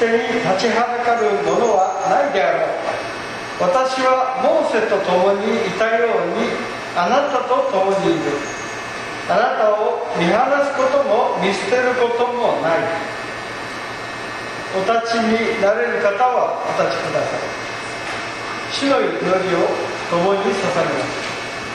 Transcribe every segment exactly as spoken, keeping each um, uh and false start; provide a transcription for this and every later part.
に立ちはだかるものはないであろう。私はモーセと共にいたようにあなたと共にいる。あなたを見放すことも見捨てることもない。お立ちになれる方はお立ちください。主の祈りを共に捧げます。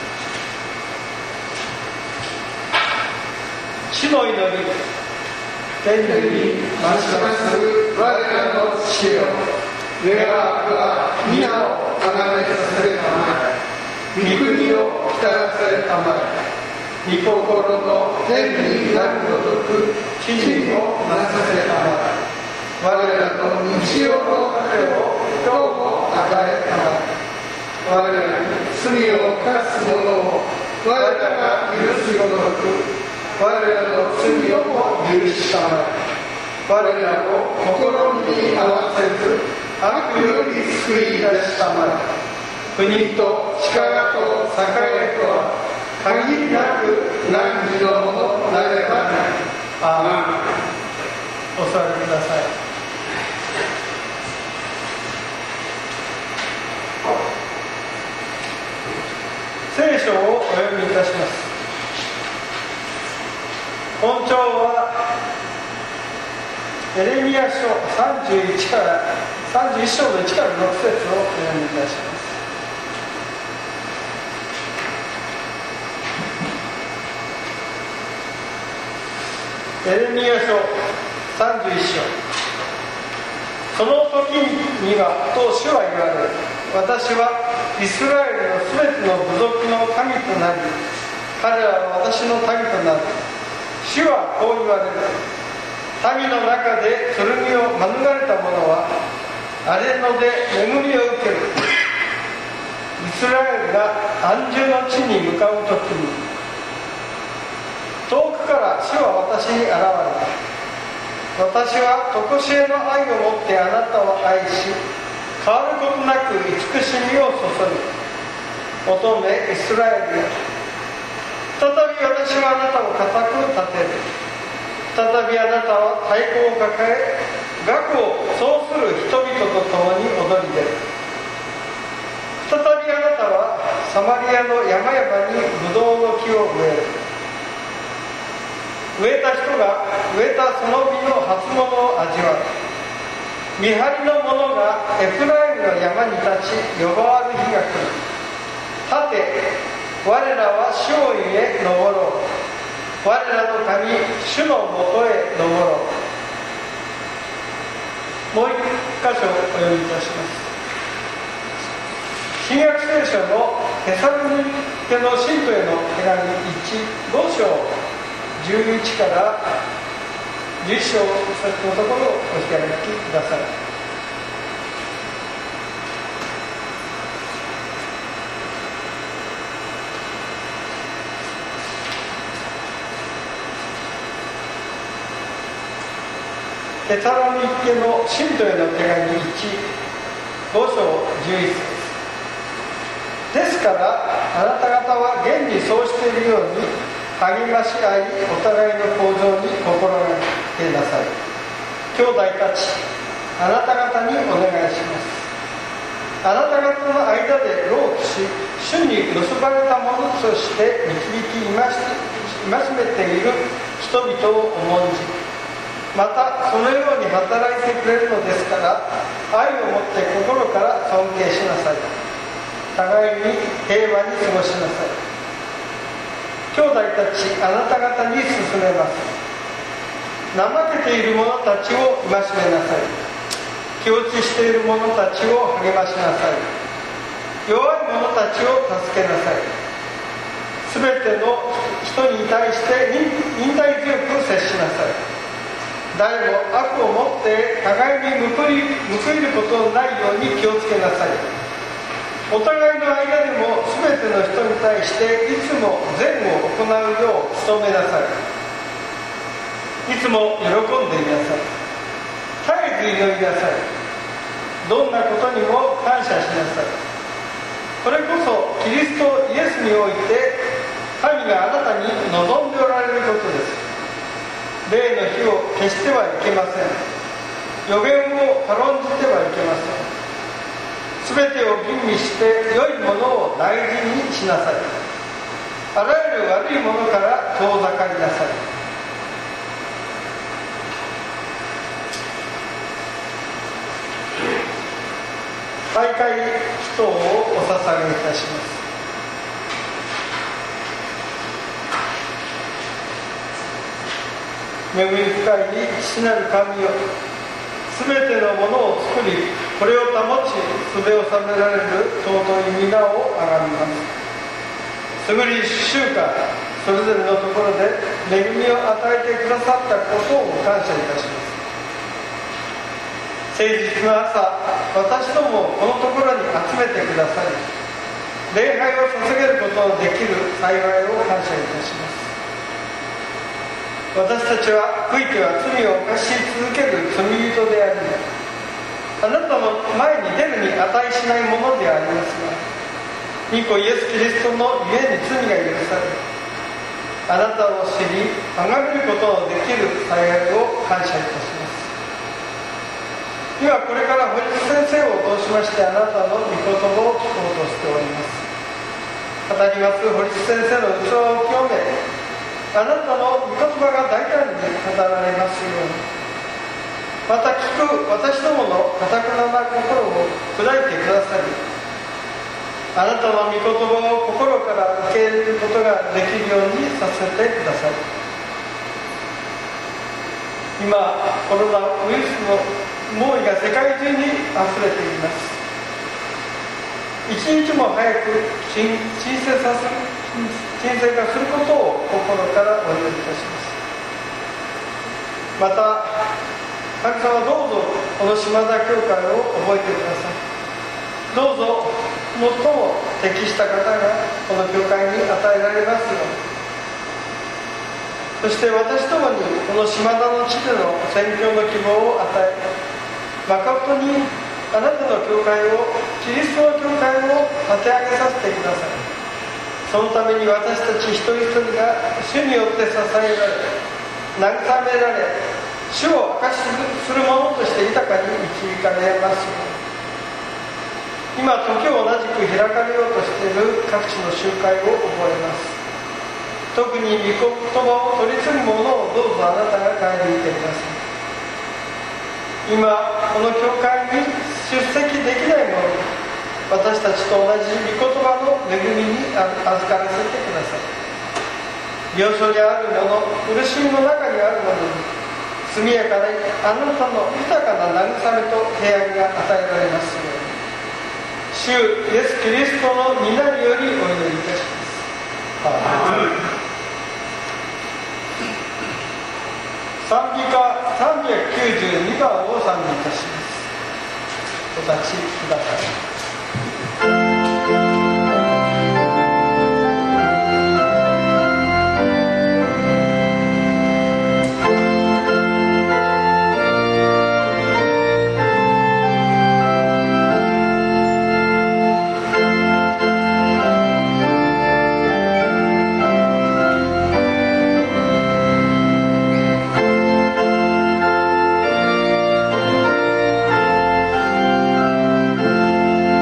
主の祈り。天にまします我らの父よ、願わくは皆をあがめさせたまえ、御国を来たらせたまえ、御心の天になるごとく地にもなさせたまえ、我らの日曜の糧を今日も与えたまえ、我らに罪を犯す者を我らが許すごとく我らの罪をも許したまえ、我らを心に合わせず悪より救い出したまえ、国と力と栄とは限りなく何のものなればなり。アーメン。お座りください。聖書をお読みいたします。本章はエレミヤ書さんじゅういちからさんじゅういっ章のいちからろく節をお読みいたします。エレミヤ書さんじゅういっ章。その時にはと主は言われる。私はイスラエルのすべての部族の神となり、彼らは私の民となる。主はこう言われる。民の中で剣を免れた者は荒れ野で恵みを受ける。イスラエルが安住の地に向かうときに、遠くから主は私に現れた。私は常しえの愛を持ってあなたを愛し、変わることなく慈しみを注ぐ。乙女イスラエルよ、再び私はあなたを固く立てる。再びあなたは太鼓を抱え、楽を奏する人々と共に踊り出る。再びあなたはサマリアの山々にブドウの木を植える。植えた人が植えたその実の初物を味わう。見張りの者がエフライムの山に立ち呼ばわる日が来る。さて我らは主をへ登ろう。我らの神主のもとへ登ろう。もう一箇所お読みいたします。新約聖書のテサロニケの信徒への手紙いち、ご章じゅういちからじゅういっ章のところをお開きください。テサロニケの信徒への手紙いち、ご章じゅういち節。ですからあなた方は現にそうしているように励まし合い、お互いの向上に心がけなさい。兄弟たち、あなた方にお願いします。あなた方の間で労苦し、主に結ばれたものとして導き戒めている人々を重んじ、またそのように働いてくれるのですから、愛を持って心から尊敬しなさい。互いに平和に過ごしなさい。兄弟たち、あなた方に勧めます。怠けている者たちを戒めなさい。気落ちしている者たちを励ましなさい。弱い者たちを助けなさい。すべての人に対して忍耐強く接しなさい。誰も悪をもって互いに報いることのないように気をつけなさい。お互いの間でも全ての人に対していつも善を行うよう努めなさい。いつも喜んでいなさい。絶えず祈りなさい。どんなことにも感謝しなさい。これこそキリストイエスにおいて神があなたに望んでおられることです。霊の火を消してはいけません。 予言を軽んじてはいけません。すべてを吟味して良いものを大事にしなさい。あらゆる悪いものから遠ざかりなさい。大会祈祷をお捧げいたします。恵み深い父なる神よ、すべてのものを作り、これを保ち、すべを治められる尊い皆をあがめます。すぐにいっしゅうかん、それぞれのところで恵みを与えてくださったことを感謝いたします。誠実な朝、私どもをこのところに集めてくださり、礼拝を捧げることのできる幸いを感謝いたします。私たちは悔いては罪を犯し続ける罪人であり、あなたの前に出るに値しないものでありますが、御子イエス・キリストのゆえに罪が許され、あなたを知り崇めることのできる幸いを感謝いたします。今これから堀内先生を通しまして、あなたの御言葉を聞こうとしております。語ります堀内先生の器を清め、あなたの御言葉が大胆に語られますように、また聞く私どもの堅くなな心を砕いてくださり、あなたの御言葉を心から受け入れることができるようにさせてください。今コロナウイルスの猛威が世界中にあふれています。一日も早く沈静させる沈静化することを心からお祈りいたします。また神様、どうぞこの島田教会を覚えてください。どうぞ最も適した方がこの教会に与えられますように、そして私どもにこの島田の地での宣教の希望を与え、誠にあなたの教会を、キリストの教会を立て上げさせてください。そのために私たち一人一人が主によって支えられ、慰められ、主を証しするものとして豊かに導かれますように。今時を同じく開かれようとしている各地の集会を覚えます。特に御言葉を取り継ぐものをどうぞあなたが顧みてください。今この教会に出席できないもの、私たちと同じ御言葉の恵みに預からせてください。病床にあるもの、苦しみの中にあるものに速やかにあなたの豊かな慰めと平安が与えられますように、主イエス・キリストの皆によりお祈りいたします。賛美歌さんびゃくきゅうじゅうにばんを賛美いたします。お立ちください。 「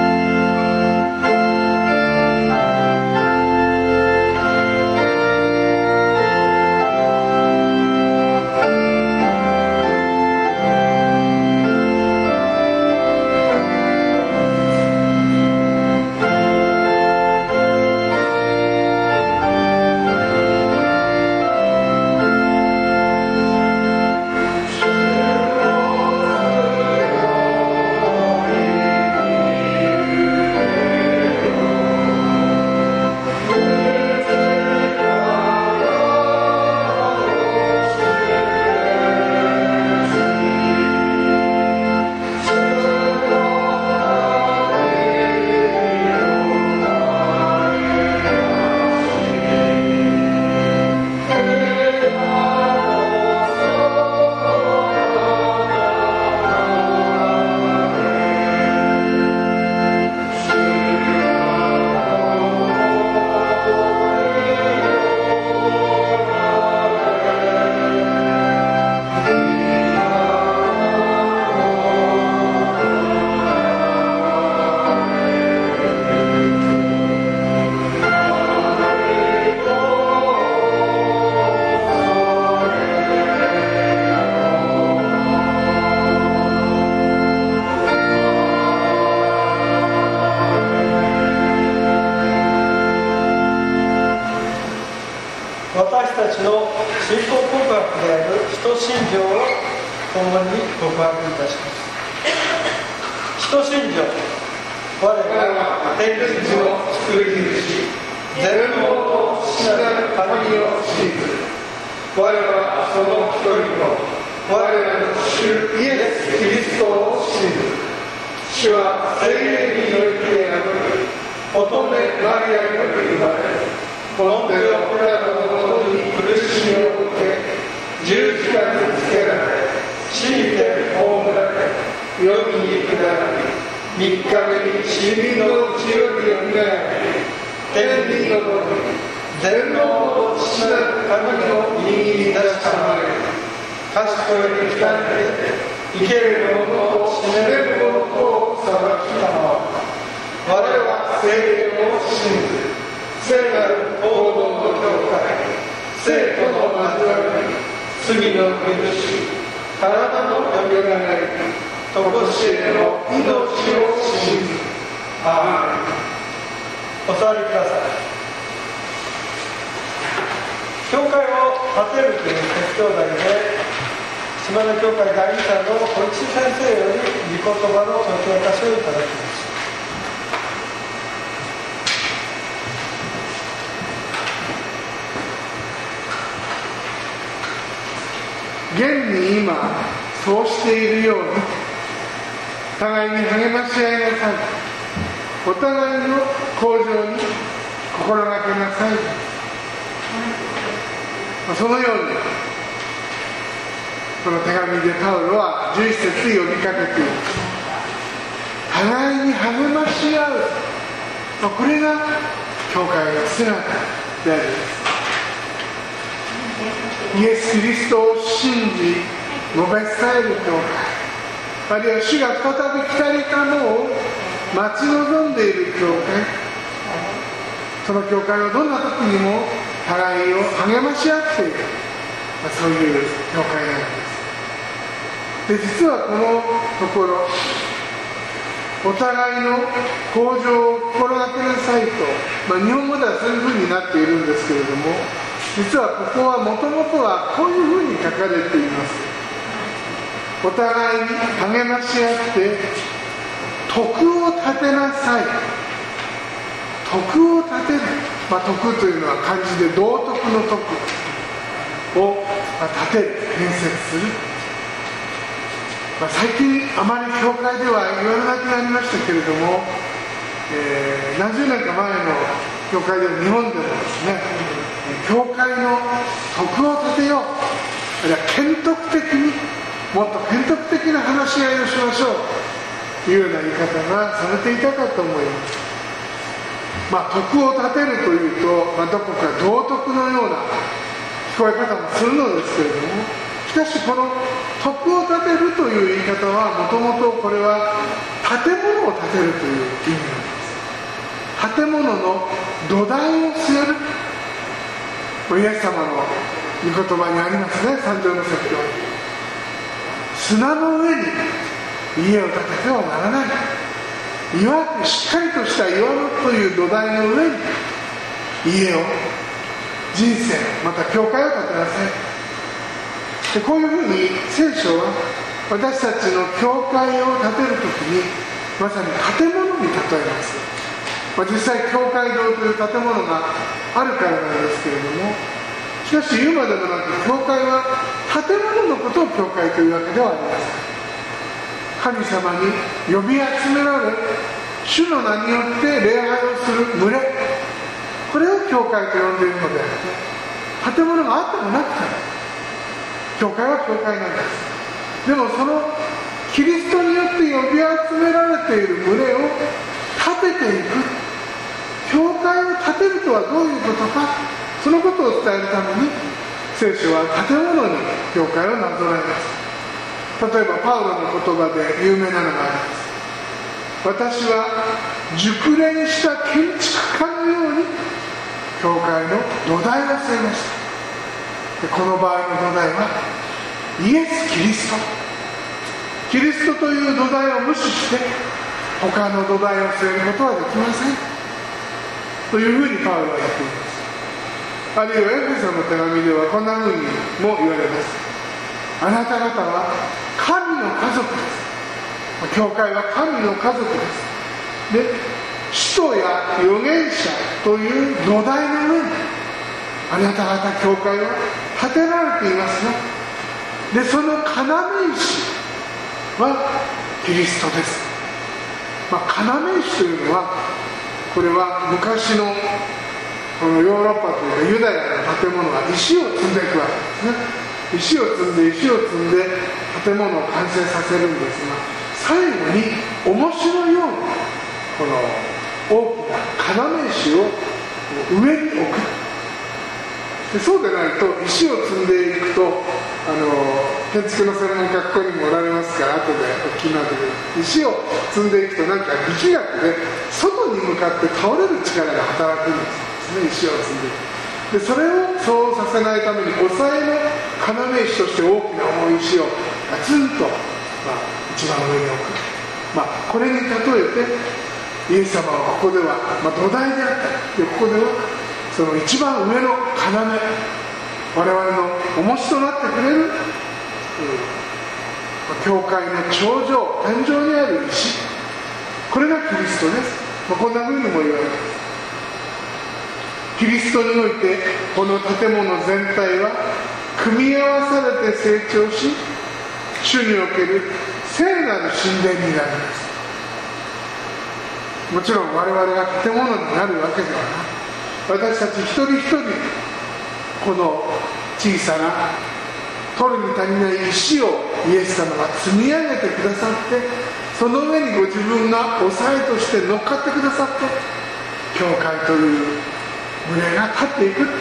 ちの信仰告白である使徒信条を共に告白いたします。使徒信条、我らは天地の作り主、全能と父なる神を信ず。我らはその一人の我らの主イエス・キリストを信ず。主は聖霊によって宿り、乙女マリアによって生まれ、ポンテオ・ピラトのもとに苦しみを受け、十字架につけられ、死にて葬られ、世に下り、三日目に死人のうちよりよみがえり、天に昇り、全能の父なる神の右に出したまえ、賢いに来たれて、生ける者と死ねる者とを裁きたまわ。我は聖霊を信ず、聖なる報道の教会、聖徒の交わり、罪の許し、体のよみがえり、とこしえの命を信ず。アーメン。お座りください。教会を建てるという説教題で、島根教会第二課の小市先生より御言葉の説教箇所をいただきます。 現に今そうしているように互いに励まし合いなさい。お互いの向上に心がけなさい。そのようにこの手紙でパウロはじゅういっ節で呼びかけています。互いに励まし合う、これが教会の姿であります。イエス・キリストを信じ述べ伝える教会、あるいは主が再び来たりかのを待ち望んでいる教会、その教会はどんな時にも互いを励まし合っている、そういう教会なんです。で、実はこのところ、お互いの向上を心がけなさいと、まあ、日本語ではそういうふうになっているんですけれども、実はここはもともとはこういうふうに書かれています。お互いに励まし合って徳を立てなさい。徳を立てる、まあ、徳というのは漢字で道徳の徳を立てる、建設する。まあ、最近あまり教会では言われなくなりましたけれども、えー、何十年か前の教会では日本でもですね、教会の徳を立てよう、あるいは建徳的にもっと建徳的な話し合いをしましょうというような言い方がされていたかと思います。まあ、徳を立てるというと、まあ、どこか道徳のような聞こえ方もするのですけれども、しかしこの徳を立てるという言い方はもともとこれは建物を建てるという意味なんです。建物の土台を据える、イエス様の御言葉にありますね、三条の説教。砂の上に家を建ててはならない。岩、しっかりとした岩のという土台の上に家を、人生、また教会を建てなさい。で、こういうふうに聖書は私たちの教会を建てるときにまさに建物に例えます。まあ、実際教会堂という建物があるからなんですけれども、しかし言うまでもなく、教会は建物のことを教会というわけではありません。神様に呼び集められ、主の名によって礼拝をする群れ、これを教会と呼んでいるのであって、建物があってもなくても教会は教会なんです。でもそのキリストによって呼び集められている群れを立てていく、教会を建てるとはどういうことか、そのことを伝えるために聖書は建物に教会をなぞらえます。例えばパウロの言葉で有名なのがあります。私は熟練した建築家のように教会の土台を据えました。で、この場合の土台はイエス・キリスト。キリストという土台を無視して他の土台を据えることはできませんというふうにパウロは言っています。 あるいはエフェソの手紙ではこんな風にも言われます。あなた方は神の家族です。教会は神の家族です。で、使徒や預言者という土台の上にあなた方教会は建てられていますよ。で、その要石はキリストです。まあ、要石というのは、これは昔のこのヨーロッパというかユダヤの建物は石を積んでいくわけですね。石を積んで石を積んで建物を完成させるんですが、最後に面白いようにこの大きな要石を上に置く。で、そうでないと石を積んでいくと、あの建築の専門家ここにもおられますから後でお聞きになってくる。石を積んでいくとなんか力学で外に向かって倒れる力が働くんですね。石を積んでいく。で、それをそうさせないために抑えの要石として大きな重い石をガツンと、まあ、一番上に置く。まあ、これに例えてイエス様はここでは、まあ、土台であったり、でここではその一番上の要、我々の重しとなってくれる、うん、教会の頂上、天井にある石、これがキリストです。まあ、こんな風にも言われます。キリストにおいてこの建物全体は組み合わされて成長し、主における聖なる神殿になります。もちろん我々が建物になるわけではない。私たち一人一人この小さな取るに足りない石をイエス様が積み上げてくださって、その上にご自分が押さえとして乗っかってくださって、教会という群れが立っていく。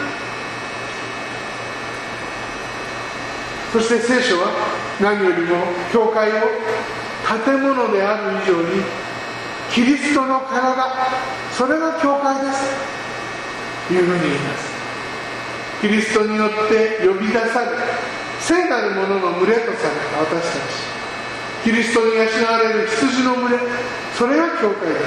そして聖書は何よりも教会を建物である以上にキリストの体、それが教会ですというふうに言います。キリストによって呼び出され、聖なるものの群れとされた私たち、キリストに養われる羊の群れ、それが教会です。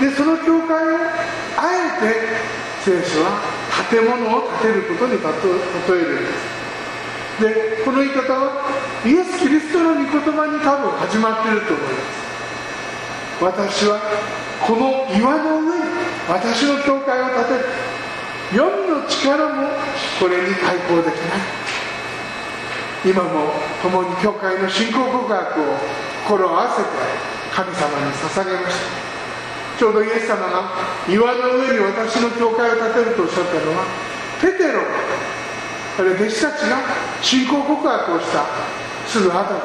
で、その教会をあえて聖書は建物を建てることに例えるんです。で、この言い方はイエス・キリストの御言葉に多分始まっていると思います。私はこの岩の上に私の教会を建てる。黄泉の力もこれに対抗できない。今も共に教会の信仰告白を心を合わせて神様に捧げました。ちょうどイエス様が岩の上に私の教会を建てるとおっしゃったのは、ペテロ、あれ弟子たちが信仰告白をしたすぐ後です。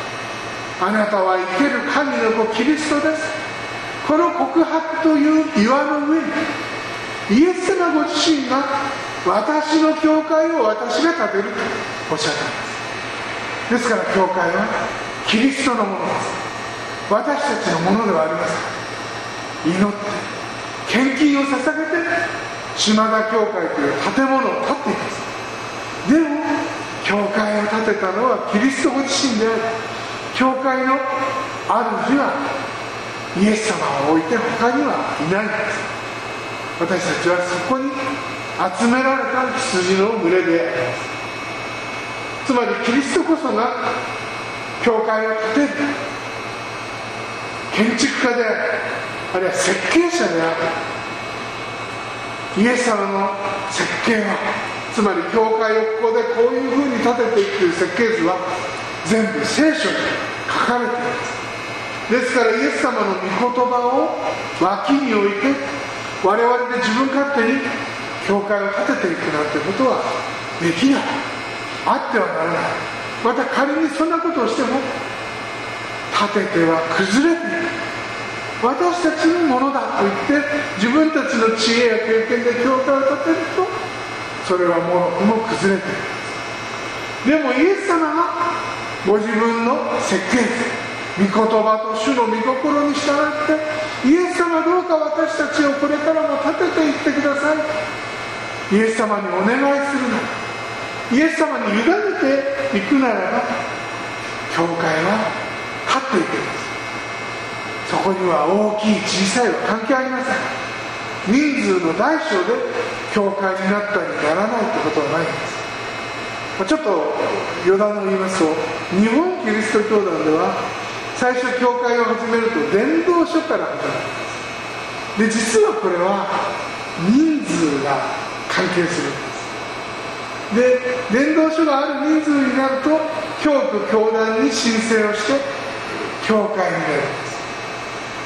あなたは生ける神の子キリストです。この告白という岩の上にイエス様ご自身が私の教会を私が建てるとおっしゃったんです。ですから教会はキリストのものです。私たちのものではありません。祈って献金を捧げて島田教会という建物を建っています。でも教会を建てたのはキリストご自身である。教会の主はイエス様を置いて他にはいないんです。私たちはそこに集められた羊の群れであります。つまりキリストこそが教会を建てる建築家である、あるいは設計者である。イエス様の設計は、つまり教会をここでこういうふうに建てていくという設計図は全部聖書に書かれています。ですからイエス様の御言葉を脇に置いて我々で自分勝手に教会を建てていくなんてことはできない。あってはならない。また仮にそんなことをしても建てては崩れていく。私たちのものだと言って自分たちの知恵や経験で教会を建てると、それはもろくも崩れていく。でもイエス様がご自分の設計図、御言葉と主の御心に従ってイエス様どうか私たちをこれからも立てていってください。イエス様にお願いするなら、イエス様に委ねていくならば、教会は立っていきます。そこには大きい小さいは関係ありません。 人数の大小で教会になったりならないってことはないんです。ちょっと余談を言いますと、日本キリスト教団では最初教会を始めると伝道書から始まるんです。で実はこれは人数が関係するんです。で伝道書がある人数になると教区教団に申請をして教会になるんです。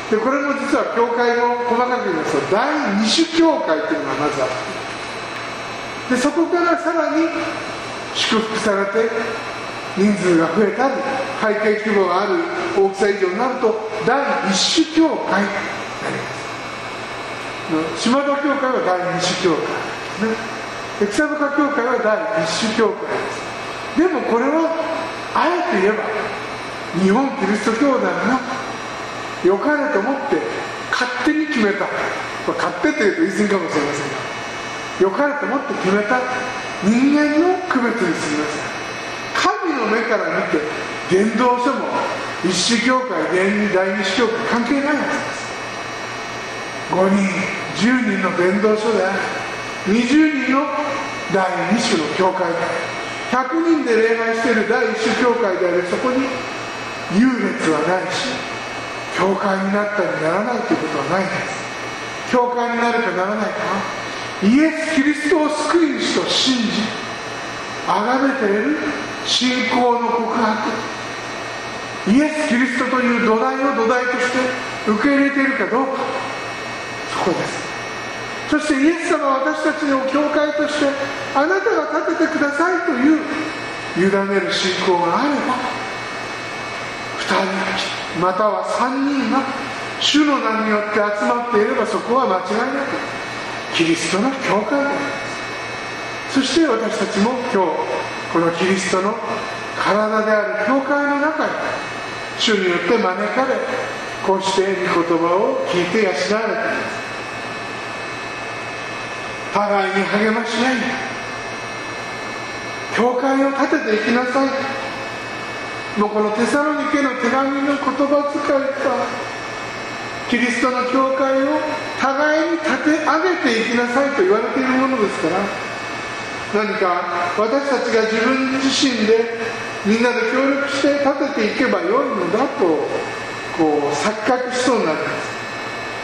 でこれも実は教会の細かく言いますと第二種教会というのがまずあって、でそこからさらに祝福されて人数が増えたり会計規模がある大きさ以上になると第一種教会になります。島田教会は第二種教会ですね。草深教会は第一種教会です。でもこれはあえて言えば日本キリスト教団が良かれと思って勝手に決めた、まあ、勝手というと言い過ぎかもしれませんが良かれと思って決めた人間の区別にすぎません。神の目から見て伝道書も一種教会第二種教会関係ないはずです。ごにんじゅうにんの伝道書でありにじゅうにんの第二種の教会でありひゃくにんで礼拝している第一種教会であり、そこに優劣はないし教会になったりならないということはないんです。教会になるかならないかはイエス・キリストを救い主と信じ崇めている信仰の告白、イエス・キリストという土台を土台として受け入れているかどうか、そこです。そしてイエス様は私たちを教会としてあなたが立ててくださいという委ねる信仰があればふたりまたはさんにんが主の名によって集まっていればそこは間違いなくキリストの教会であります。そして私たちも今日このキリストの体である教会の中に主によって招かれこうして御言葉を聞いて養われています。互いに励まし合い教会を立てていきなさい。もうこのテサロニケの手紙の言葉遣いかキリストの教会を互いに立て上げていきなさいと言われているものですから、何か私たちが自分自身でみんなで協力して立てていけばよいのだとこう錯覚しそうになります。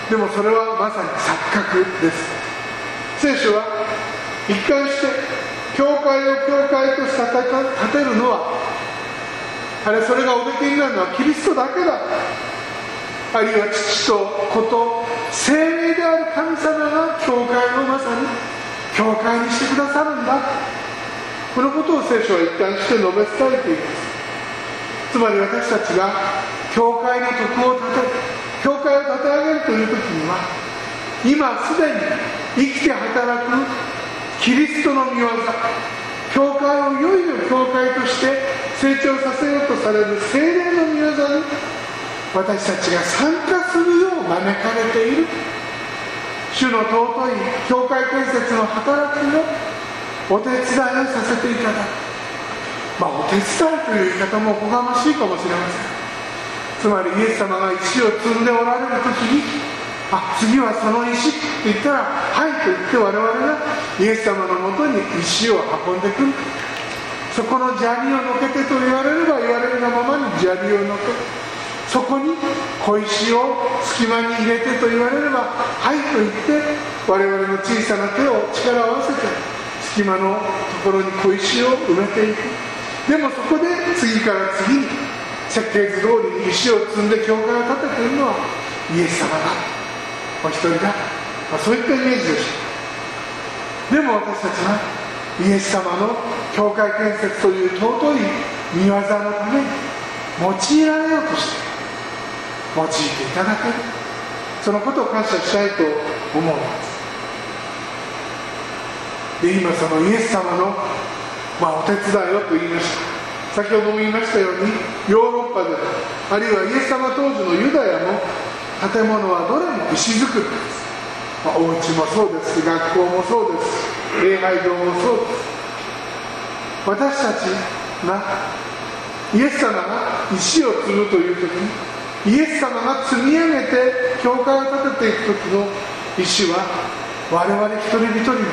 でもそれはまさに錯覚です。聖書は一貫して教会を教会として立てるのはあれそれがおできになるのはキリストだけだ、あるいは父と子と聖霊である神様が教会をまさに教会にしてくださるんだ、このことを聖書は一貫して述べ伝えています。つまり私たちが教会の徳を立てる、教会を立て上げるという時には今すでに生きて働くキリストの御業、教会をいよいよ教会として成長させようとされる聖霊の御業に私たちが参加するよう招かれている主の尊い教会建設の働きをお手伝いをさせていただく、まあお手伝いという言い方もおこがましいかもしれません。つまりイエス様が石を積んでおられる時にあ、次はその石って言ったらはいと言って我々がイエス様のもとに石を運んでくる。そこの砂利をのけてと言われれば言われるがままに砂利をのけ、そこに小石を隙間に入れてと言われればはいと言って我々の小さな手を力を合わせて隙間のところに小石を埋めていく。でもそこで次から次に設計図通りに石を積んで教会を建てているのはイエス様だ、お一人だ、まあ、そういったイメージでしょう。でも私たちはイエス様の教会建設という尊い御業のために用いられようとして用いていただける、そのことを感謝したいと思うんです。で今そのイエス様の、まあ、お手伝いをと言いました。先ほども言いましたようにヨーロッパであるいはイエス様当時のユダヤの建物はどれも石造りです。まあ、お家もそうですし、学校もそうですし、礼拝堂もそうです。私たちがイエス様が石を積むという時にイエス様が積み上げて教会を建てていく時の石は我々一人一人なんです。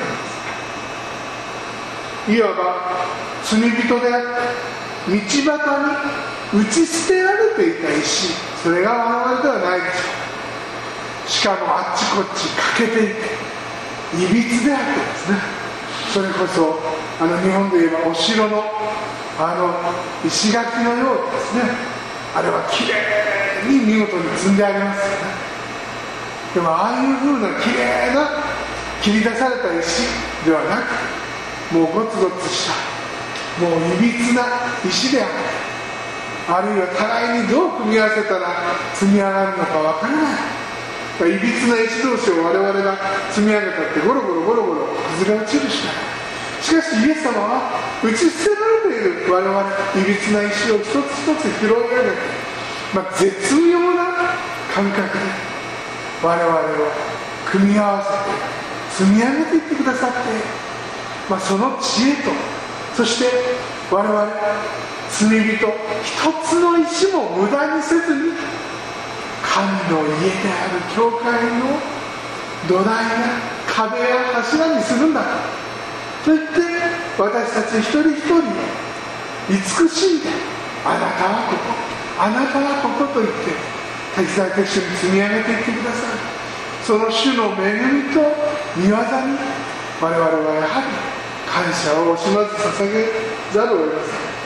いわば罪人であって道端に打ち捨てられていた石、それが我々ではないでしょう。しかもあっちこっち欠けていていびつであってですね、それこそあの日本で言えばお城のあの石垣のようですね、あれはきれいに見事に積んでありますよね。でもああいう風なきれいな切り出された石ではなく、もうゴツゴツしたもういびつな石であって、あるいは互いにどう組み合わせたら積み上がるのかわからない、いびつな石同士を我々が積み上げたってゴロゴロゴロゴロ崩れ落ちるしかない。しかしイエス様は打ち捨てられている我々いびつな石を一つ一つ拾い上げて、まあ、絶妙な感覚で我々を組み合わせて積み上げていってくださって、まあ、その知恵と、そして我々罪人一つの石も無駄にせずに神の家である教会の土台や壁や柱にするんだと言って、私たち一人一人を慈しんで、あなたはここ、あなたはここと言って手伝いと一緒に積み上げていってください。その主の恵みと御業に我々はやはり感謝を惜しまず捧げざるを得ま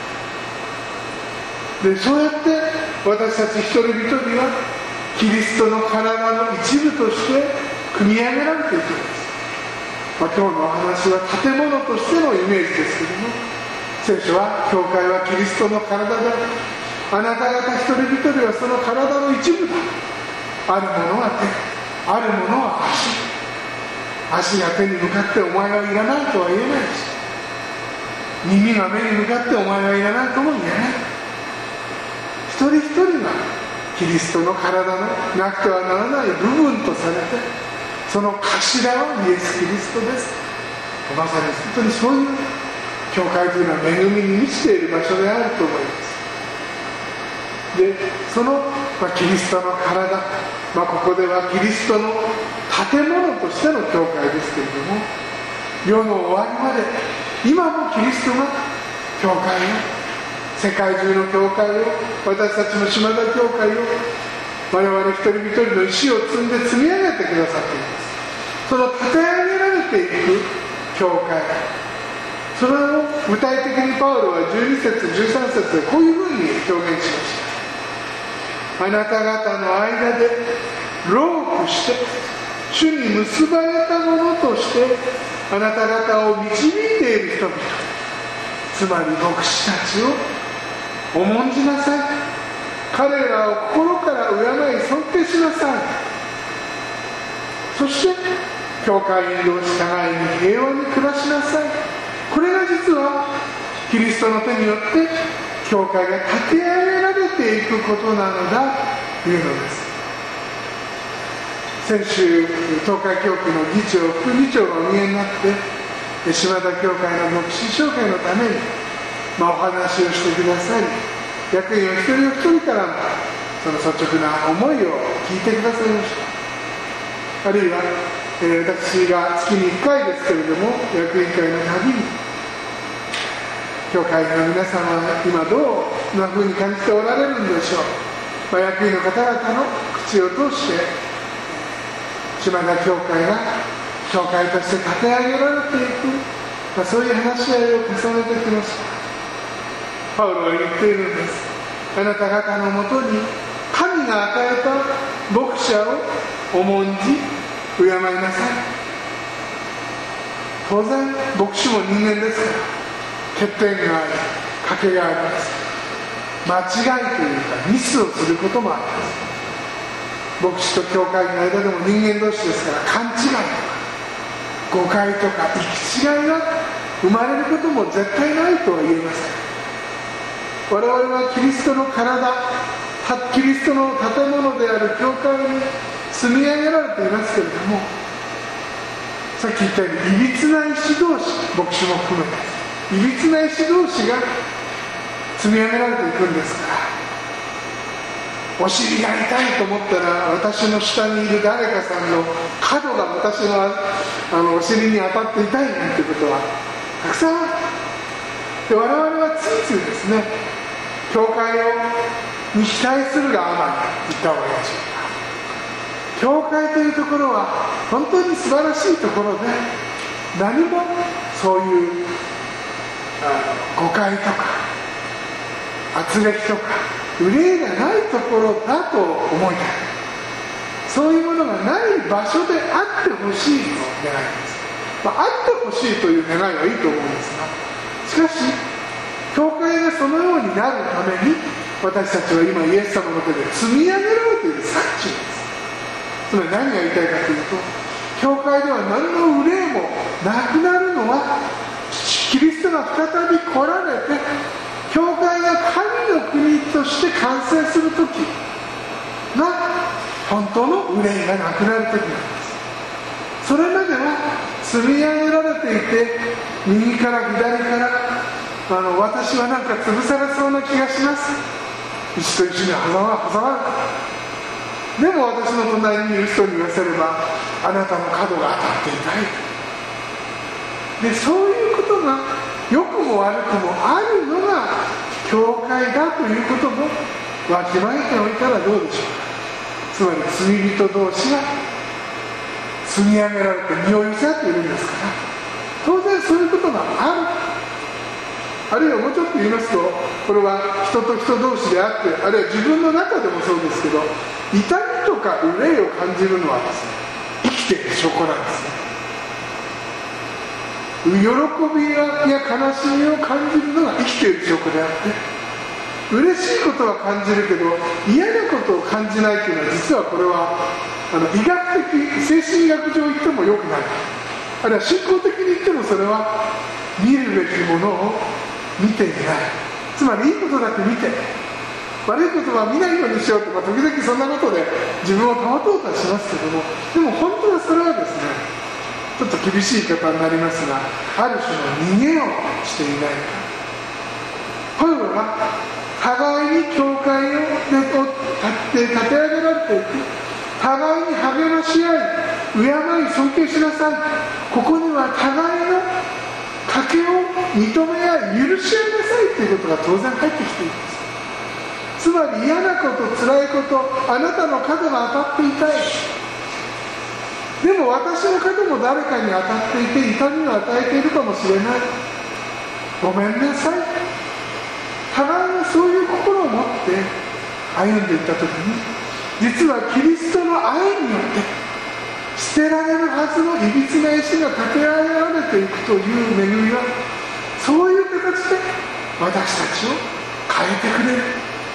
せん。で、そうやって私たち一人一人はキリストの体の一部として組み上げられていくんです。まあ、今日のお話は建物としてのイメージですけども、聖書は教会はキリストの体であなた方一人一人はその体の一部だ。あるものは手、あるものは足、足が手に向かってお前はいらないとは言えないし、耳が目に向かってお前はいらないとも言えない。一人一人がキリストの体のなくてはならない部分とされて、その頭はイエス・キリストです。まさに本当にそういう教会というのは恵みに満ちている場所であると思います。で、その、まあ、キリストの体、まあ、ここではキリストの建物としての教会ですけれども、世の終わりまで今もキリストが教会を、世界中の教会を、私たちの島田教会を、我々一人一人の石を積んで積み上げてくださっています。その立て上げられていく教会、それを具体的にパウロはじゅうに節じゅうさん節でこういうふうに表現しました。あなた方の間でロープして主に結ばれたものとしてあなた方を導いている人々、つまり牧師たちを重んじなさい。彼らを心から敬い尊敬しなさい。そして教会員同士互いに平和に暮らしなさい。これが実はキリストの手によって教会が立て上げられていくことなのだというのです。先週東海教区の議長副議長がお見えになって島田教会の牧師紹介のために、まあ、お話をしてくださり、役員お一人お一人からもその率直な思いを聞いてくださいました。あるいは、えー、私が月にいっかいですけれども役員会のたびに教会の皆さんは今どんなふうに感じておられるんでしょう、まあ、役員の方々の口を通して島田教会が教会として立て上げられていく、まあ、そういう話し合いを重ねてきました。パウロは言っているんです。あなた方のもとに神が与えた牧者を重んじ敬いなさい。当然牧師も人間ですから欠点があり欠けがあります。間違いというかミスをすることもあります。牧師と教会の間でも人間同士ですから勘違いとか誤解とか行き違いが生まれることも絶対ないとは言えません。我々はキリストの体、キリストの建物である教会に積み上げられていますけれども、さっき言ったようにいびつな石同士、牧師も含めていびつな石同士が積み上げられていくんですから、 お尻が痛いと思ったら私の下にいる誰かさんの角が私の、あのお尻に当たって痛いなんてことはたくさんある。で我々はついついですね、教会をに期待するがあまり言った方がいいでしょうか。教会というところは本当に素晴らしいところで、何もそういうあの誤解とか圧力とか憂いがないところだと思いたい。そういうものがない場所であってほしいと願います。まあ、あってほしいという願いはいいと思うんですが、しかし教会がそのようになるために私たちは今イエス様の手で積み上げられている最中です。つまり何が言いたいかというと、教会では何の憂いもなくなるのはキリストが再び来られて教会が神の国として完成するときが本当の憂いがなくなるときなんです。それまでは積み上げられていて、右から左からあの私はなんか潰されそうな気がします。石と石に挟ま挟まる。でも私の隣にいる人に言わせれば、あなたの角が当たっていたい。でそういうことが良くも悪くもあるのが教会だということもわきまえておいたらどうでしょうか。つまり罪人同士が積み上げられて身を寄せ合っているんですから、当然そういうことがある。あるいはもうちょっと言いますと、これは人と人同士であって、あるいは自分の中でもそうですけど、痛みとか憂いを感じるのはですね、生きている証拠なんですね。喜びや悲しみを感じるのが生きている証拠であって、嬉しいことは感じるけど嫌なことを感じないというのは、実はこれはあの医学的精神学上言ってもよくない、あるいは信仰的に言ってもそれは見るべきものを見ていない。つまりいいことだけ見て悪いことは見ないようにしようとか、時々そんなことで自分を保とうとはしますけども、でも本当はそれはですね、ちょっと厳しい言い方になりますが、ある種の逃げをしていないか。パウロは互いに教会を立て上げられていく、互いに励まし合い、敬い尊敬しなさい。ここには互いの賭けを認め合い許し合いなさいということが当然入ってきています。つまり嫌なこと、辛いこと、あなたの角が当たっていたい、でも私の角も誰かに当たっていて痛みを与えているかもしれない、ごめんなさい。互いにそういう心を持って歩んでいった時に、実はキリストの愛によって捨てられるはずのいびつな石が立て上げられていくという恵みは、そういう形で私たちを変えてくれる。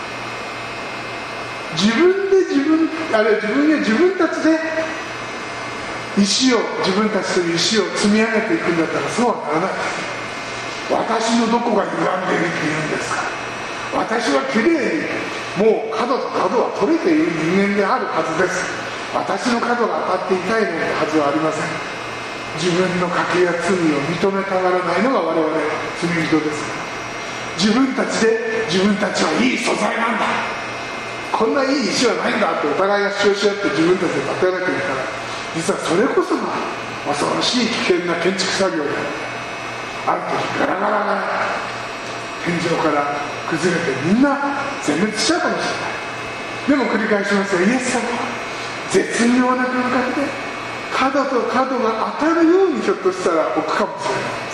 自分で自分、あるいは自分や自分たちで石を、自分たちという石を積み上げていくんだったらそうはならないです。私のどこが歪んでいるっていうんですか。私はきれいにもう角と角は取れている人間であるはずです。私の角が当たっていたいのはずはありません。自分の賭けや罪を認めたがらないのが我々罪人ですから、自分たちで自分たちはいい素材なんだ、こんないい石はないんだってお互いが主張し合って自分たちで建てなきゃいけない。実はそれこそが恐ろしい危険な建築作業である時ガラガラガラ天井から崩れてみんな全滅しちゃうかもしれない。でも繰り返しますよ、イエス様は絶妙な感覚で角と角が当たるようにひょっとしたら置くかもしれないです。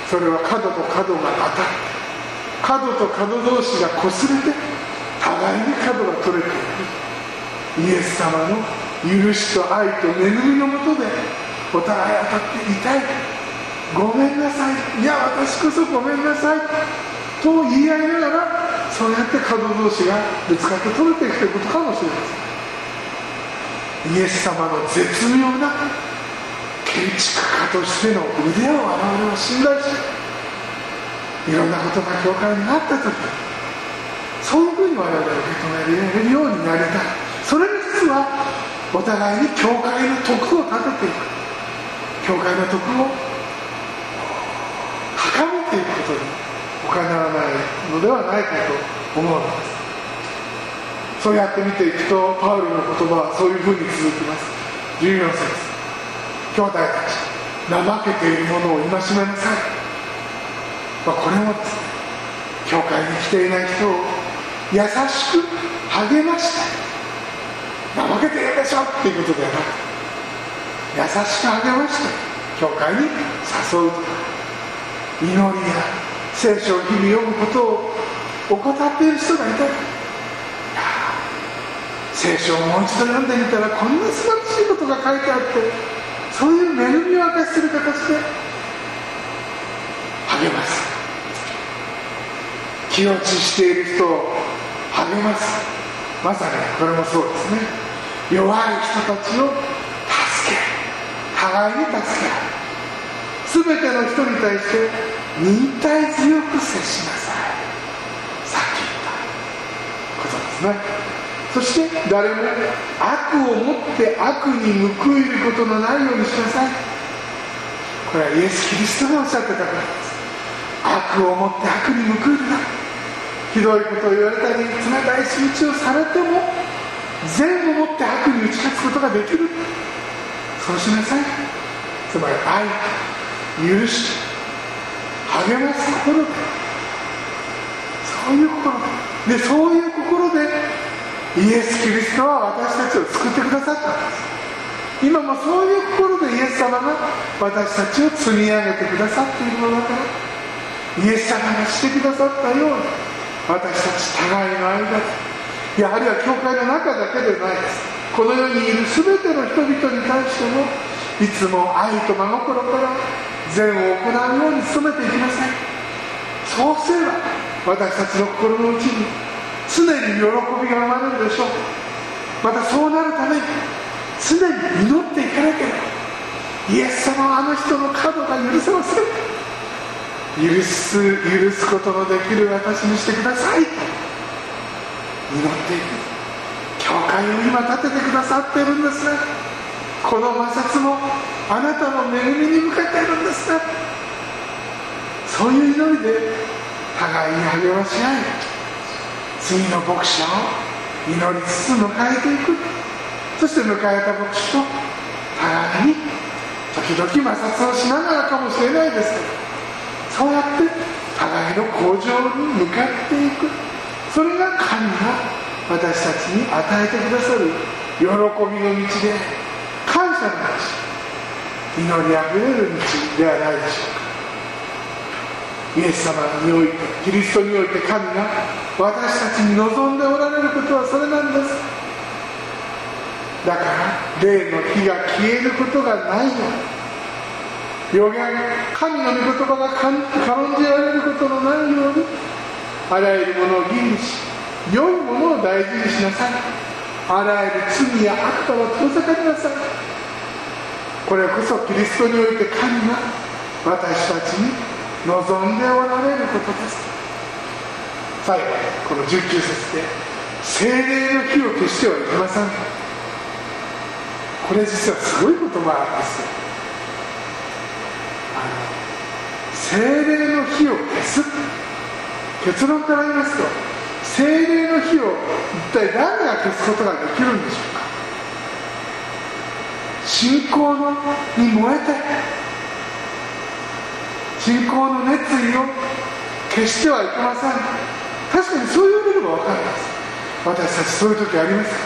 それは角と角が当たって角と角同士が擦れて互いに角が取れていく。イエス様の許しと愛と恵みのもとでお互い当たっていたい、ごめんなさい、いや私こそごめんなさいと言い合いながら、そうやって角同士がぶつかって取れていくということかもしれません。イエス様の絶妙な建築家としての腕を我々は信頼し、いろんなことが教会になった時、そういうふうに我々は受け止められるようになりたい。それが実はお互いに教会の徳を立てていく、教会の徳を高めていくことに他ならないのではないかと思うのです。 そうやって見ていくとパウロの言葉はそういうふうに続きます。じゅうよん節、兄弟たち、怠けている者を戒めなさい。まあ、これもですね、教会に来ていない人を優しく励まして、怠けているでしょっていうことではなくて、優しく励まして教会に誘うとか、祈りや聖書を日々読むことを怠っている人がいたら、聖書をもう一度読んでみたらこんな素晴らしいことが書いてあって、そういう恵みを明かしする形で励ます。気落ちしている人を励ます。まさにこれもそうですね。弱い人たちを助け、互いに助け合う。全ての人に対して忍耐強く接しなさい。さっき言ったことですね。そして誰も悪をもって悪に報いることのないようにしなさい。これはイエス・キリストがおっしゃってたからです。悪をもって悪に報いるな。ひどいことを言われたり冷たい仕打ちをされても善をもって悪に打ち勝つことができる。そうしなさい。つまり愛、許し、励ます心で、そういう心で、そういう心でイエス・キリストは私たちを救ってくださったんです。今もそういう心でイエス様が私たちを積み上げてくださっているのだから、イエス様がしてくださったように私たち互いの間で、やはりは教会の中だけでないです。この世にいる全ての人々に対してもいつも愛と真心から善を行うように努めていきなさい。そうすれば私たちの心の内に常に喜びが生まれるでしょう。またそうなるために常に祈っていかなければ、イエス様はあの人の過度が許せません。許す許すことのできる私にしてください。祈っていく教会を今立ててくださっているんですね。この摩擦もあなたの恵みに向かっているんですね。そういう祈りで互いに励まし合い、次の牧者を祈りつつ迎えていく。そして迎えた牧師と互いに時々摩擦をしながらかもしれないですけど、そうやって互いの向上に向かっていく。それが神が私たちに与えてくださる喜びの道で、感謝の道、祈りあふれる道ではないでしょうか。イエス様において、キリストにおいて神が私たちに望んでおられることはそれなんです。だから霊の火が消えることがないように、予言、神の御言葉が軽んじられることのないように、あらゆるものを吟味し、良いものを大事にしなさい。あらゆる罪や悪から遠ざかりなさい。これこそキリストにおいて神が私たちに望んでおられることです。最後、このじゅうきゅう節で聖霊の火を消してはいけません。これ実はすごい言葉なんですよ。あの聖霊の火を消す、結論から言いますと、聖霊の火を一体誰が消すことができるんでしょうか。信仰のに燃えて、信仰の熱意を消してはいけません。確かにそう言われれば分かるんです。私たちそういう時ありますから、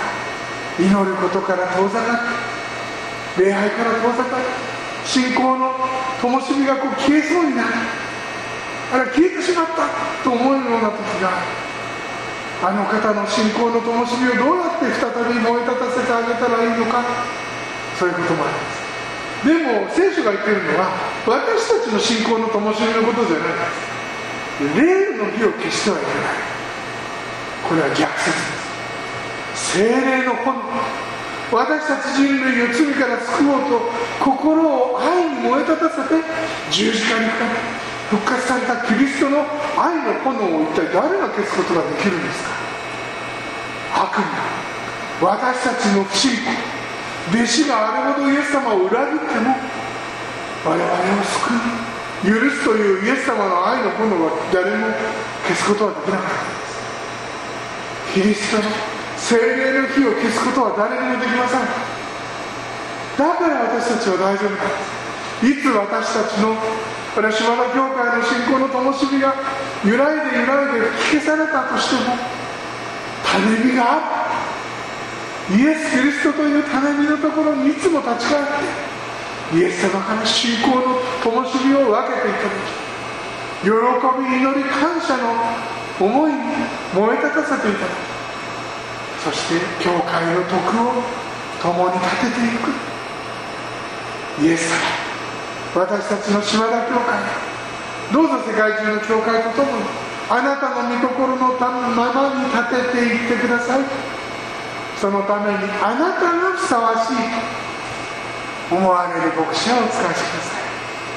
祈ることから遠ざかる、礼拝から遠ざかる、信仰の灯火がこう消えそうになる、あれ消えてしまったと思うような時が、あの方の信仰の灯火をどうやって再び燃え立たせてあげたらいいのか、そういうこともあります。でも聖書が言っているのは私たちの信仰の灯火のことじゃないです。霊の火を消してはいけない。これは逆説です。聖霊の炎、私たち人類を罪から救おうと心を愛に燃え立たせて十字架にかかり復活されたキリストの愛の炎を一体誰が消すことができるんですか。悪魔、私たちの不信仰、弟子があれほどイエス様を裏切っても我々を救う、許すというイエス様の愛の炎は誰も消すことはできなかったんです。キリストの聖霊の火を消すことは誰にもできません。だから私たちは大丈夫だ。いつ私たちの島田教会の信仰の灯火が揺らいで揺らいで吹き消されたとしても、種火がある。イエス・キリストという種火のところにいつも立ち返ってイエス様から信仰の灯火を分けていただき、喜び、祈り、感謝の思いに燃え立たせていただき、そして教会の徳を共に立てていく。イエス様、私たちの島田教会、どうぞ世界中の教会とともにあなたの御心のままに立てていってください。そのためにあなたがふさわしいと思われる牧者をお使わせください。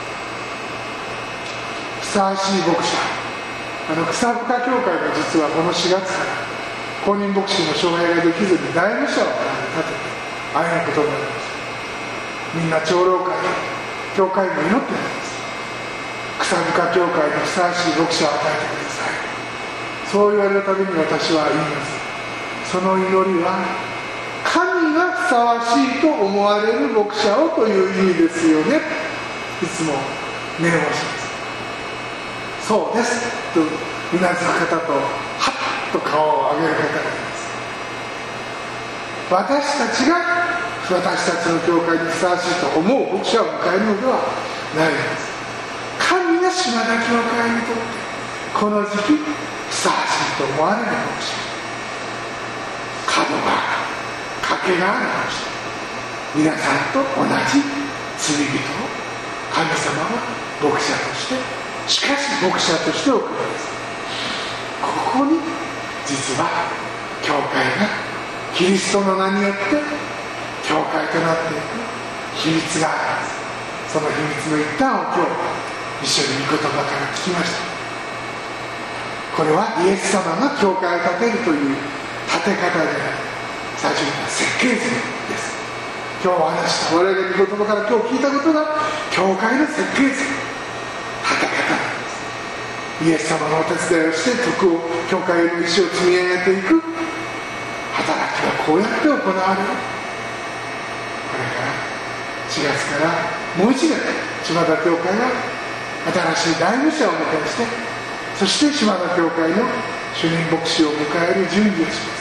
ふさわしい牧者、あの草深教会が実はこのしがつから公認牧師の障害ができずに大務者を立ててああいうことになりました。みんな長老会、教会も祈っています。草深教会にふさわしい牧者を与えてください。そう言われるたびに私は言います。その祈りは神がふさわしいと思われる牧者をという意味ですよね。いつも念をします。そうですとうなずく方とハッと顔を上げる方がいます。私たちが私たちの教会にふさわしいと思う牧者を迎えるのではないのです。神が島田教会にとってこの時期ふさわしいと思われる牧者、角が賭けがある牧者、皆さんと同じ罪人を神様は牧者として、しかし牧者として送るのです。ここに実は教会がキリストの名によって教会となっていく秘密があります。その秘密の一端を今日一緒に御言葉から聞きました。これはイエス様が教会を建てるという建て方であり、最初には設計図です。今日お話した我々の御言葉から今日聞いたことが教会の設計図、建て方なんです。イエス様のお手伝いをして徳を、教会の石を積み上げていく働きはこうやって行われる。これからしがつからもう一年、島田教会が新しい大務者を迎えして、そして島田教会の主任牧師を迎える準備をします。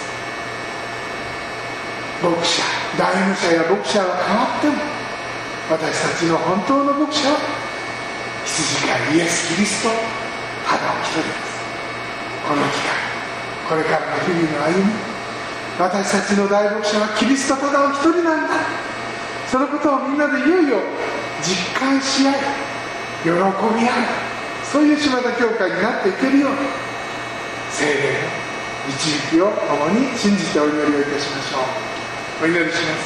牧者、大務者や牧者は変わっても、私たちの本当の牧者は羊飼いイエス・キリストただお一人です。この機会、これからの日々の歩み、私たちの大牧者はキリストただお一人なんだ、そのことをみんなでいよいよ実感し合い、喜び合う、そういう島田教会になっていけるように、聖霊の導きを共に信じてお祈りをいたしましょう。お祈りします。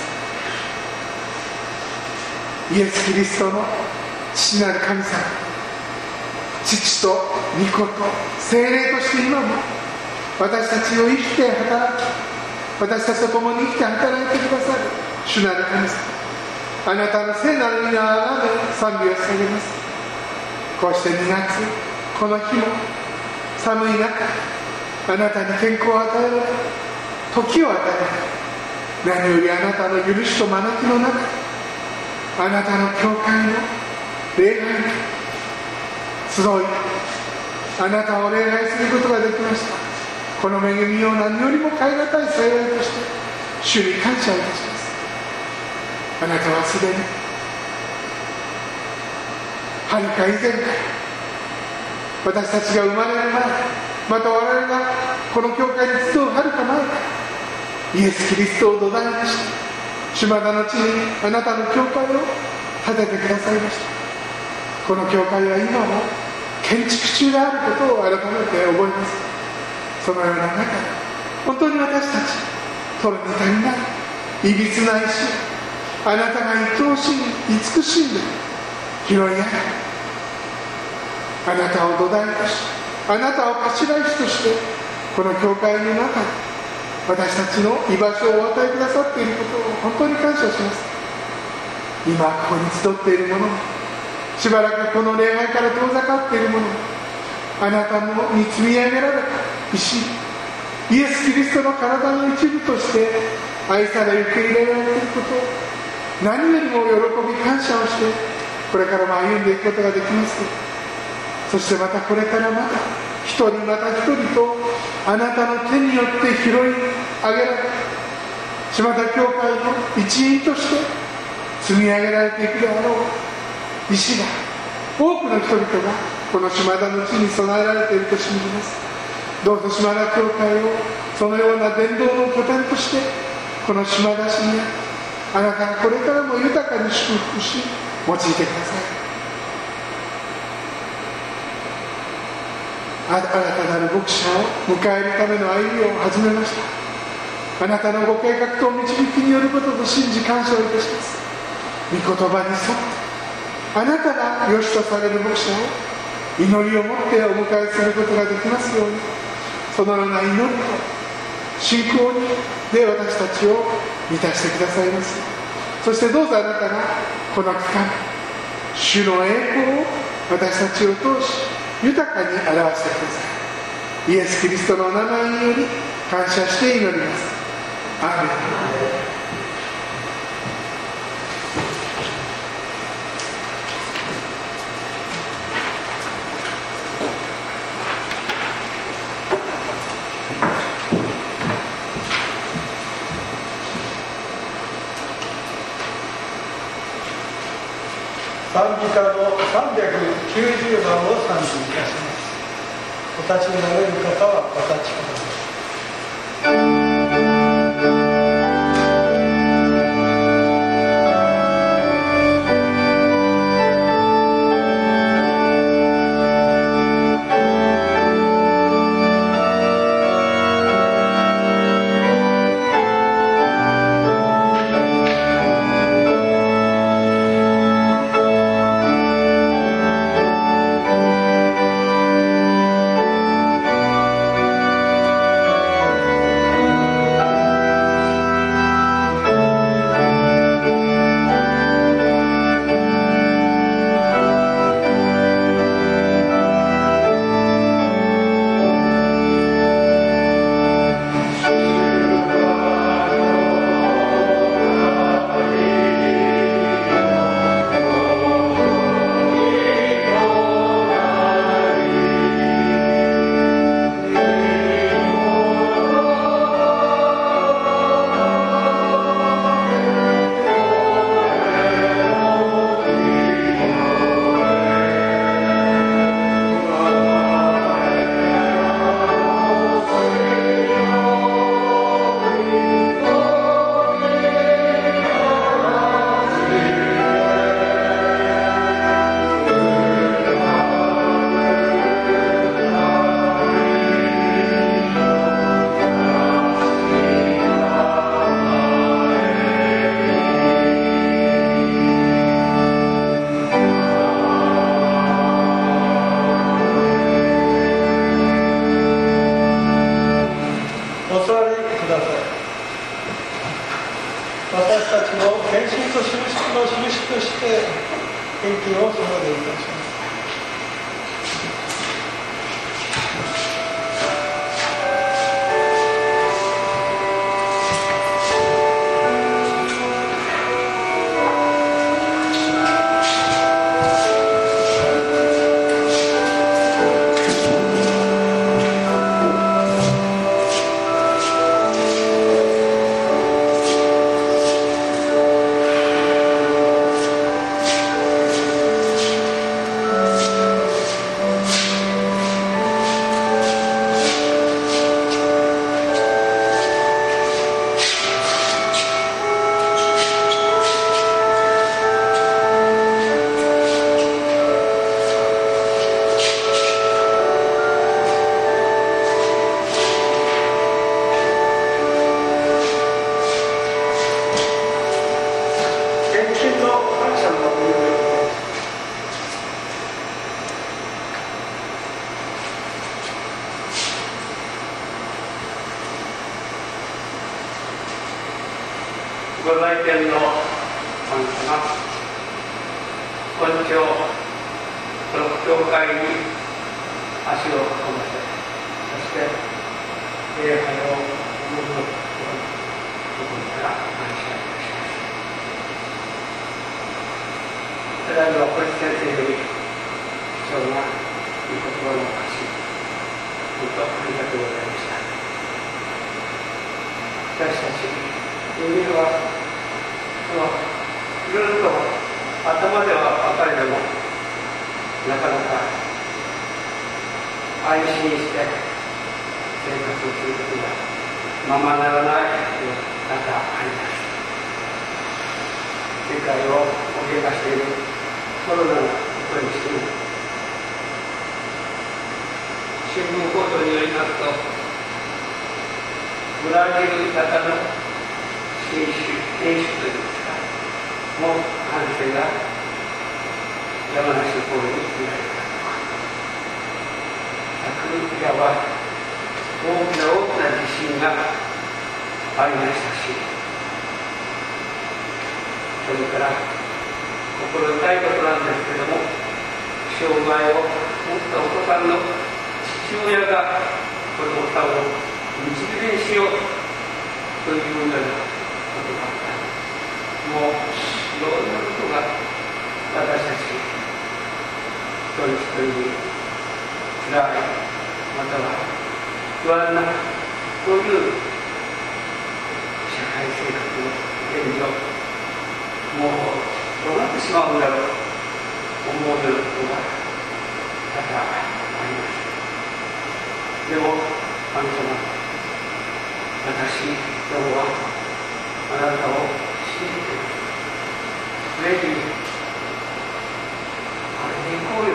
イエス・キリストの父なる神様、父と御子と聖霊として今も私たちを生きて働き、私たちと共に生きて働いてくださる主なる神様、あなたの聖なる皆をあがめ賛美を捧げます。こうしてにがつ、この日も寒い中、あなたに健康を与えられ、時を与えられ、何よりあなたの許しと招きの中、あなたの教会の礼拝に集い、あなたを礼拝することができました。この恵みを何よりも代え難い幸いとして主に感謝いたします。あなたはすでにはるか以前から、私たちが生まれる前、また我々がこの教会に集うはるか前から、イエス・キリストを土台にして島田の地にあなたの教会を建ててくださいました。この教会は今も建築中であることを改めて覚えます。そのような中で本当に私たち取るに足りないいびつな石、あなたが愛おしい慈しんで拾い上げ、あなたを土台とし、あなたを頭石としてこの教会の中で私たちの居場所をお与えくださっていることを本当に感謝します。今ここに集っているものも、しばらくこの礼拝から遠ざかっているものも、あなたのに積み上げられた石、 イエス・キリストの体の一部として愛され受け入れられていることを何よりも喜び感謝をしてこれからも歩んでいくことができます。そしてまたこれからまた一人また一人とあなたの手によって拾い上げられ島田教会の一員として積み上げられていくであろう石が多くの人々がこの島田の地に備えられていると信じます。どうぞ島田教会をそのような伝道の拠点としてこの島田市にあなたがこれからも豊かに祝福し用いてください。新たなる牧者を迎えるための歩みを始めました。あなたのご計画と導きによることと信じ感謝をいたします。御言葉に沿ってあなたが良しとされる牧者を祈りを持ってお迎えすることができますように、そのような祈りと信仰にで私たちを満たしてくださいます。そしてどうぞあなたがこの期間主の栄光を私たちを通し豊かに表してください。イエス・キリストのお名前により感謝して祈ります。アーメン。 賛美歌のさんびゃくきゅうじゅうばんを賛美いたします。お立ちになれる方はお立ちください。 ご来店の神様、本庁この教会に足を運ばせ、そして礼拝を思うところから感謝いたします。ただいま小石先生より貴重な御言葉のお貸し、本当ありがとうございました。私たち人間はそのいろいろと頭では分かれてもなかなか安心して生活をすることがままならないという方あります。世界を脅かしているコロナのことにしても、新聞報道によりますと、ブラジル型の新種、変種といいますか、もう感染が山梨の方に見られたとか、昨夜は大きな大きな地震がありましたし、それから心痛いことなんですけれども、障害を持ったお子さんの父親が子供さんを導きしようというようなことがあった。もういろんなことが私たち一人一人につらい、または不安な、そういう社会生活の現状、もうどうなってしまうんだろうと思うようなことが多々あります。でも神様、私どもはあなたを信じています。ぜひあれで行こうよ、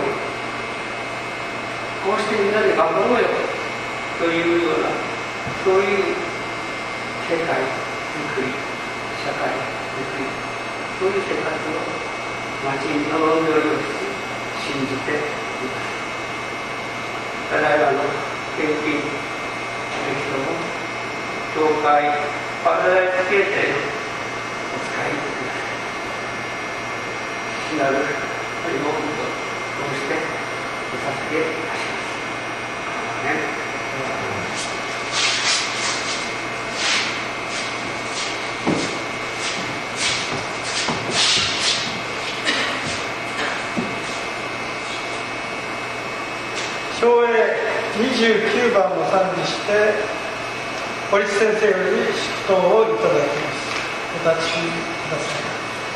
こうしてみんなで頑張ろうよというような、そういう世界づくり、社会づくり、そういう生活を待ち望んでおりますし、信じています。ただいまの献金、ぜひとも教会パラダイス形成をお使いください。主なる祈りを通してお捧げいたします。アーメン。 唱詠にじゅうきゅうばんを賛美して、堀先生より祝祷をいただきます。お立ちください。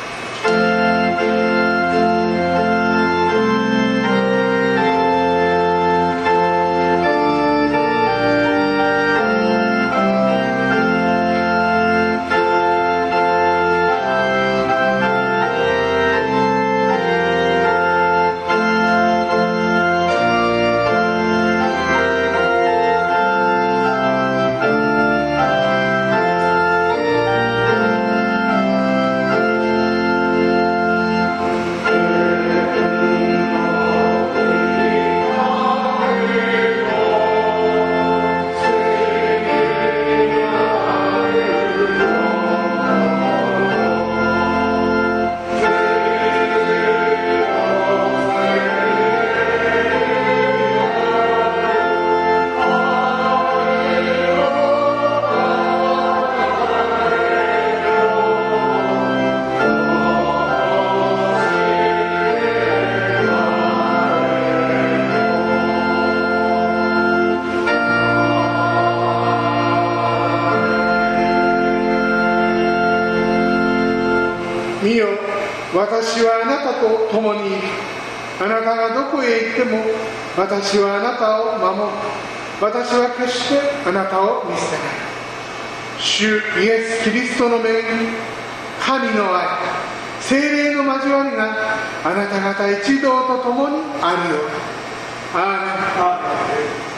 私はあなたと共にいる。あなたがどこへ行っても私はあなたを守る。私は決してあなたを見捨てない。主イエス・キリストの恵み、神の愛、聖霊の交わりがあなた方一同と共にあるように。アーメン。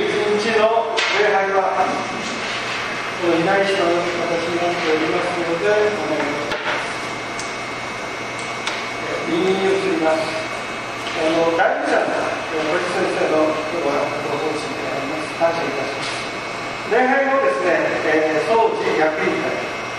いちにちの礼拝はこのいない人の形になっておりますので、お願いします。右に移ります。あの第二者の堀先生の今日はご奉仕であります。感謝いたします。礼拝後ですね、えー、総持役員会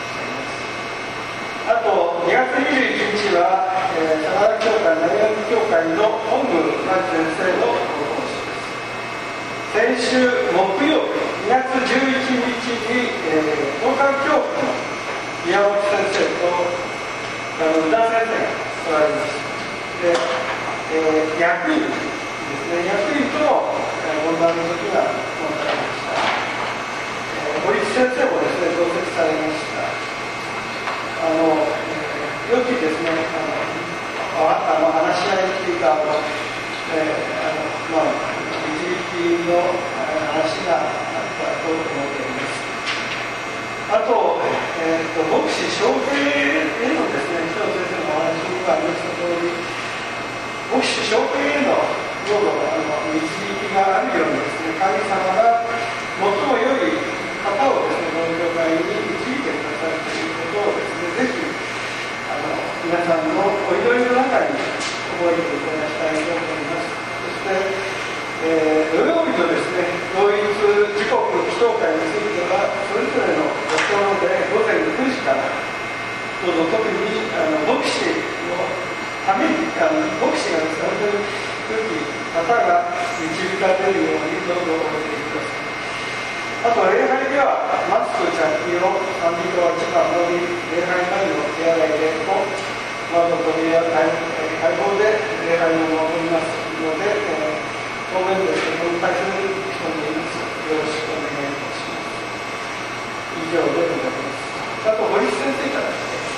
あとにがつにじゅういちにちは、えー、相良教会成上教会の本部真先生のご奉仕です。先週木曜日にがつじゅういちにちに、えー、東海教会の宮本先生とあの宇田先生がおられました。で、えー、役員ですね、役員との問題の時が問題でした。堀先生もですね、同席されました。あの、えー、良きですね、あの、あの話し合いっていうか、あの、えー、あの、まあ、導きの話があったと思っています。あと、えー、と牧師招聘へのですね、北野先生のお話にはありました通り、牧師招聘へのどうぞあの導きがあるようにですね、神様が最も良い方をですね、この教会に導いてくださるということをですね、ぜひあの皆さんのお祈りの中に覚えていただきたいと思います。そして、えー、土曜日のですね、同一時刻祈祷会については、それぞれのご所で午前くじからどうぞ特にあの牧師のために、あの牧師がですね、本当に良き方が導かれるようにどうぞお願いください。あと礼拝ではマスク着用、さんびきはちばんのみ、礼拝前の手洗いでも窓扉開放で礼拝を守りますので、えー、当面ですね、分解する人もいます。よろしくお願いいたします。以上でございます。あと堀先生からですね。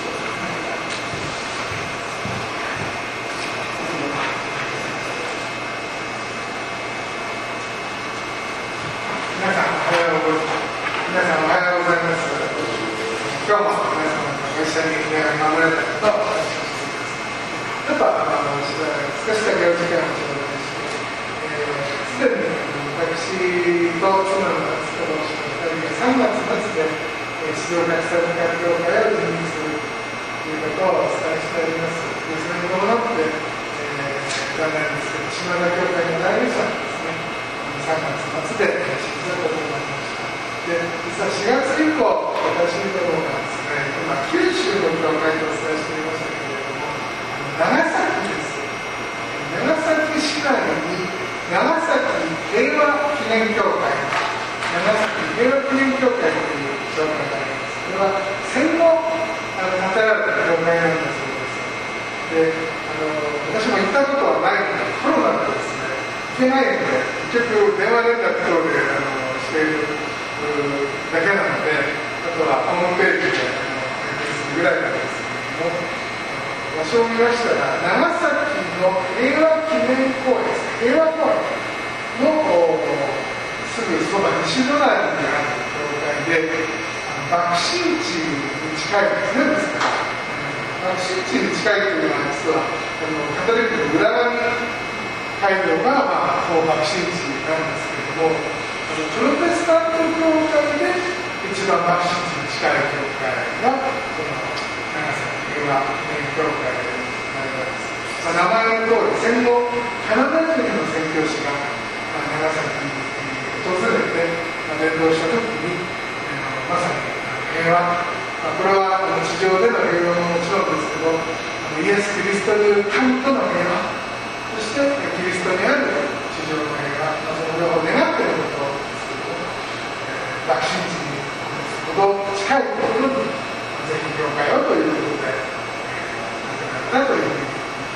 皆さんおはようございます。皆さんおはようございます。今日も皆様とご一緒に礼拝を守られたことをお話します。ちょっとあの少しだけお時間を頂戴して、すで、に私と妻の厚田老師のふたりがさんがつ末で静岡北向教会を辞任するということをお伝えしております。でそれに伴って、えー、残念ですけど島田教会の代理者ですね、さんがつ末で退職することになりました。で実はしがつ以降、私どもがですね、今九州の教会とお伝えしていましたけれども、長崎です。長崎市内に長崎平和記念教会、長崎平和記念教会という教会があります。これは戦後あの建てられた教会なんだそうです。であの私も行ったことはないので、コロナでですね行けないので、結局電話連絡等であのしているだけなので、あとはホームページで確認するぐらいなんですけれども、場所を見ましたら長崎の平和記念公園です。平和公園のすぐそば西隣にある教会で、爆心地に近いですね。ですから爆心地に近いというのは実はあのカトリックの裏側に街道が、まあ、こう爆心地なんですけれども、あのプロテスタント教会で一番爆心地に近い教会がこの長崎平和記念教会であります。まあ、名前の通り戦後カナダ人の宣教師が、まあ、長崎に訪れて、まあ、伝道した時に、えー、まさに平和、まあ、これは地上での平和ももちろんですけど、イエス・キリストによる神との平和、そしてキリストにある地上の平和、まあ、その両方願っていることですけども、えー、爆心地にほど近いところに、まあ、ぜひ教会をということで、えー、なくなったというふうに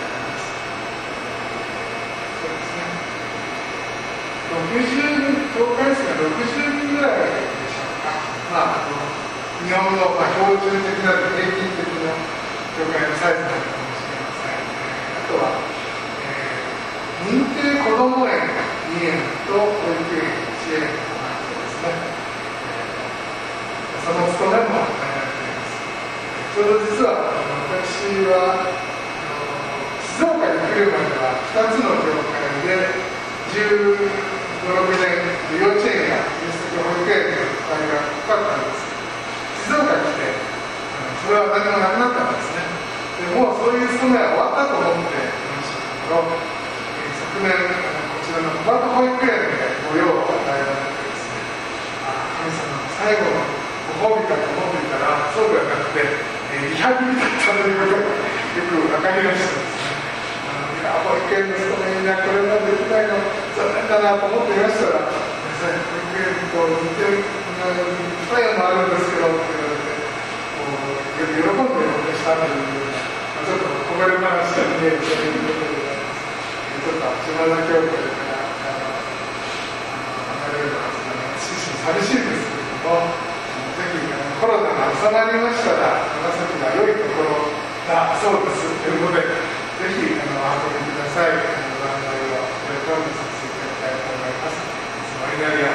ろくじゅうにん、教会数がろくじゅうにんぐらいでしょうか。まあ、あの日本の、まあ、標準的な平均的な教会のサイズなのかもしれません。あとは、えー、認定こども園にえんと保育園支援があってですね、その務めも与えられています。ちょうど実は私は静岡に来るまではふたつの教会でじゅうご、ろくねん療養ハビリだったということがよく分かりましたですね。あ保育園の人もみんなこれまでできないの残念だなと思っていましたら、保育園と似てる副作用もあるんですけどって言われて、もう喜んでお願いしたというような、ちょっとこぼれ話が見えるということで、ちょっと島田教会から離れるはずなので少し寂しいんですけれども、ぜひコロナが収まりましたら長崎が良いところだそうですということで、ぜひあのお運びください。あのご案内をこれからもさせていただきたいと思います。いつもありがとうございます。